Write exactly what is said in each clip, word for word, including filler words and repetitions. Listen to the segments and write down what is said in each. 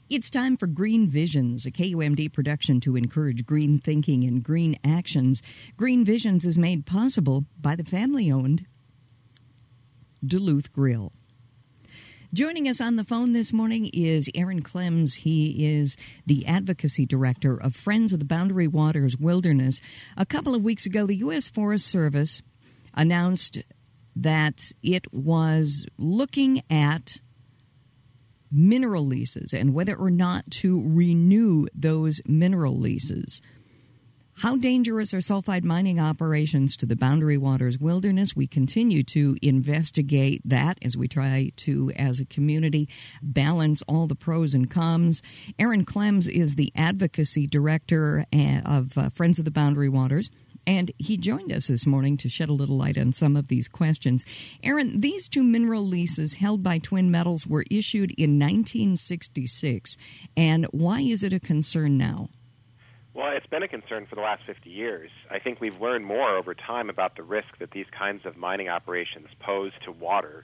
It's time for Green Visions, a K U M D production to encourage green thinking and green actions. Green Visions is made possible by the family-owned Duluth Grill. Joining us on the phone this morning is Aaron Clems. He is the Advocacy Director of Friends of the Boundary Waters Wilderness. A couple of weeks ago, the U S Forest Service announced that it was looking at mineral leases and whether or not to renew those mineral leases. How dangerous are sulfide mining operations to the Boundary Waters Wilderness? We continue to investigate that as we try to, as a community, balance all the pros and cons. Aaron Clems is the Advocacy Director of uh, Friends of the Boundary Waters, and he joined us this morning to shed a little light on some of these questions. Aaron, these two mineral leases held by Twin Metals were issued in nineteen sixty-six, and why is it a concern now? Well, it's been a concern for the last fifty years. I think we've learned more over time about the risk that these kinds of mining operations pose to water.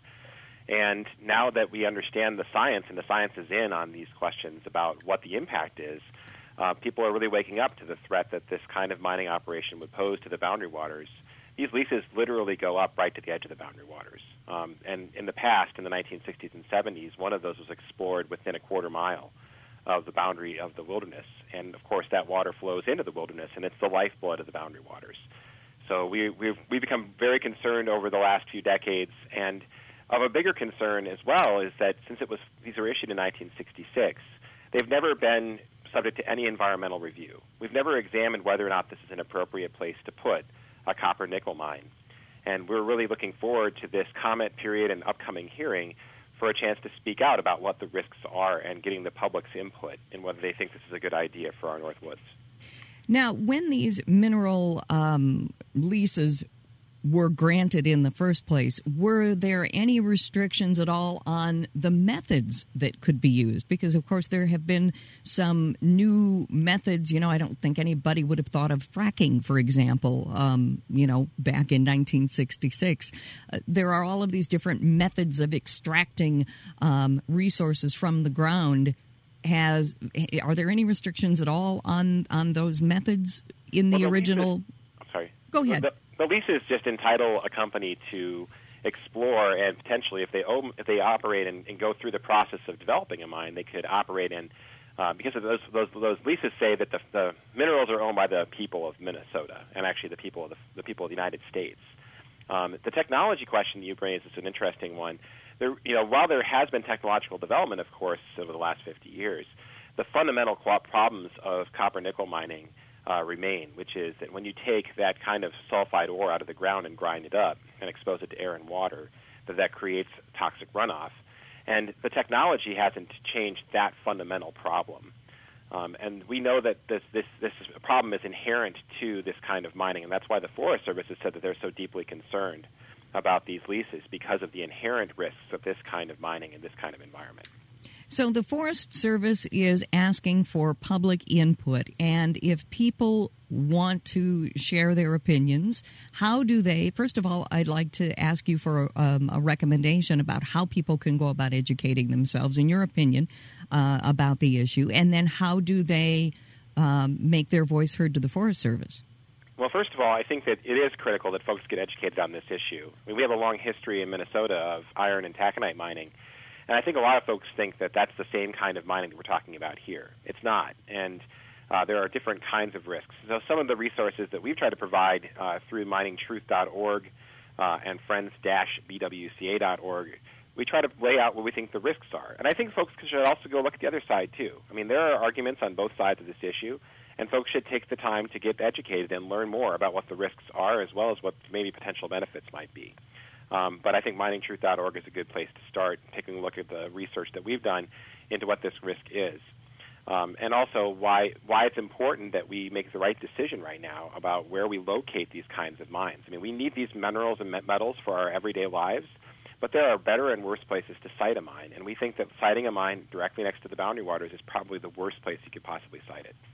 And now that we understand the science, and the science is in on these questions about what the impact is, uh, people are really waking up to the threat that this kind of mining operation would pose to the boundary waters. These leases literally go up right to the edge of the boundary waters. Um, and in the past, in the nineteen sixties and seventies, one of those was explored within a quarter mile of the boundary of the wilderness. And, of course, that water flows into the wilderness, and it's the lifeblood of the boundary waters. So we, we've, we've become very concerned over the last few decades. And of a bigger concern as well is that since it was these were issued in nineteen sixty-six, they've never been subject to any environmental review. We've never examined whether or not this is an appropriate place to put a copper-nickel mine. And we're really looking forward to this comment period and upcoming hearing for a chance to speak out about what the risks are and getting the public's input in whether they think this is a good idea for our North Woods. Now, when these mineral um, leases were granted in the first place, were there any restrictions at all on the methods that could be used? Because, of course, there have been some new methods. You know, I don't think anybody would have thought of fracking, for example, um, you know, back in nineteen sixty-six. Uh, there are all of these different methods of extracting um, resources from the ground. Has Are there any restrictions at all on, on those methods in the, well, the original? Leases, I'm sorry. Go ahead. The, the leases just entitle a company to explore, and potentially, if they own, if they operate and, and go through the process of developing a mine, they could operate in. Uh, because of those, those those leases say that the, the minerals are owned by the people of Minnesota, and actually the people of the, the people of the United States. Um, the technology question you raised is an interesting one. There, you know, while there has been technological development, of course, over the last fifty years, the fundamental problems of copper-nickel mining uh, remain, which is that when you take that kind of sulfide ore out of the ground and grind it up and expose it to air and water, that that creates toxic runoff. And the technology hasn't changed that fundamental problem. Um, and we know that this, this, this problem is inherent to this kind of mining, and that's why the Forest Service has said that they're so deeply concerned about these leases because of the inherent risks of this kind of mining in this kind of environment. So the Forest Service is asking for public input, and if people want to share their opinions, how do they? First of all, I'd like to ask you for um, a recommendation about how people can go about educating themselves, in your opinion, uh, about the issue, and then how do they um, make their voice heard to the Forest Service? Well, first of all, I think that it is critical that folks get educated on this issue. I mean, we have a long history in Minnesota of iron and taconite mining, and I think a lot of folks think that that's the same kind of mining that we're talking about here. It's not, and uh, there are different kinds of risks. So some of the resources that we've tried to provide uh, through mining truth dot org uh, and friends dash b w c a dot org, we try to lay out what we think the risks are. And I think folks should also go look at the other side, too. I mean, there are arguments on both sides of this issue, and folks should take the time to get educated and learn more about what the risks are as well as what maybe potential benefits might be. Um, but I think mining truth dot org is a good place to start taking a look at the research that we've done into what this risk is. Um, and also why why it's important that we make the right decision right now about where we locate these kinds of mines. I mean, we need these minerals and metals for our everyday lives, but there are better and worse places to site a mine. And we think that siting a mine directly next to the boundary waters is probably the worst place you could possibly site it.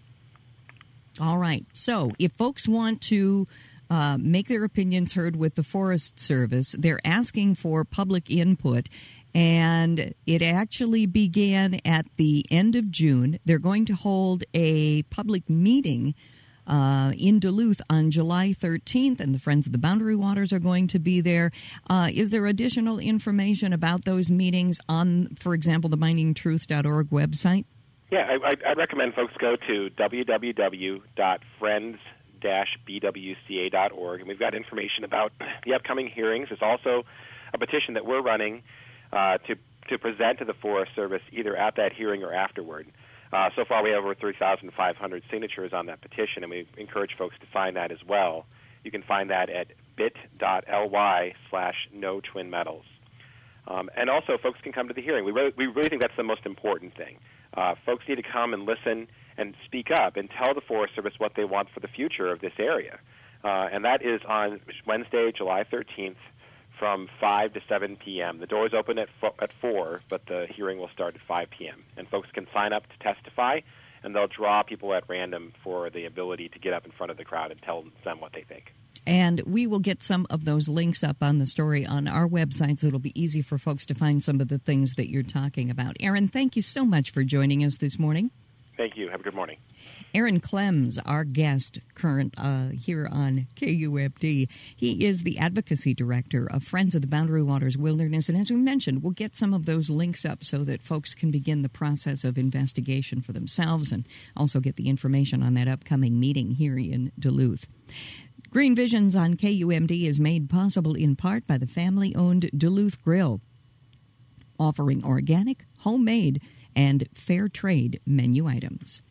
All right. So if folks want to uh, make their opinions heard with the Forest Service, they're asking for public input. And it actually began at the end of June. They're going to hold a public meeting uh, in Duluth on July thirteenth, and the Friends of the Boundary Waters are going to be there. Uh, is there additional information about those meetings on, for example, the mining truth dot org website? Yeah, I, I recommend folks go to w w w dot friends dash b w c a dot org, and we've got information about the upcoming hearings. There's also a petition that we're running uh, to to present to the Forest Service either at that hearing or afterward. Uh, so far, we have over three thousand five hundred signatures on that petition, and we encourage folks to sign that as well. You can find that at bit.ly slash no twin metals. Um, and also, folks can come to the hearing. We really, we really think that's the most important thing. Uh, folks need to come and listen and speak up and tell the Forest Service what they want for the future of this area. Uh, and that is on Wednesday, July thirteenth, from five to seven p.m. The doors open at fo- at four, but the hearing will start at five p.m. And folks can sign up to testify, and they'll draw people at random for the ability to get up in front of the crowd and tell them what they think. And we will get some of those links up on the story on our website, so it'll be easy for folks to find some of the things that you're talking about. Aaron, thank you so much for joining us this morning. Thank you. Have a good morning. Aaron Clems, our guest current uh, here on K U M D. He is the Advocacy Director of Friends of the Boundary Waters Wilderness. And as we mentioned, we'll get some of those links up so that folks can begin the process of investigation for themselves and also get the information on that upcoming meeting here in Duluth. Green Visions on K U M D is made possible in part by the family-owned Duluth Grill, offering organic, homemade, and fair trade menu items.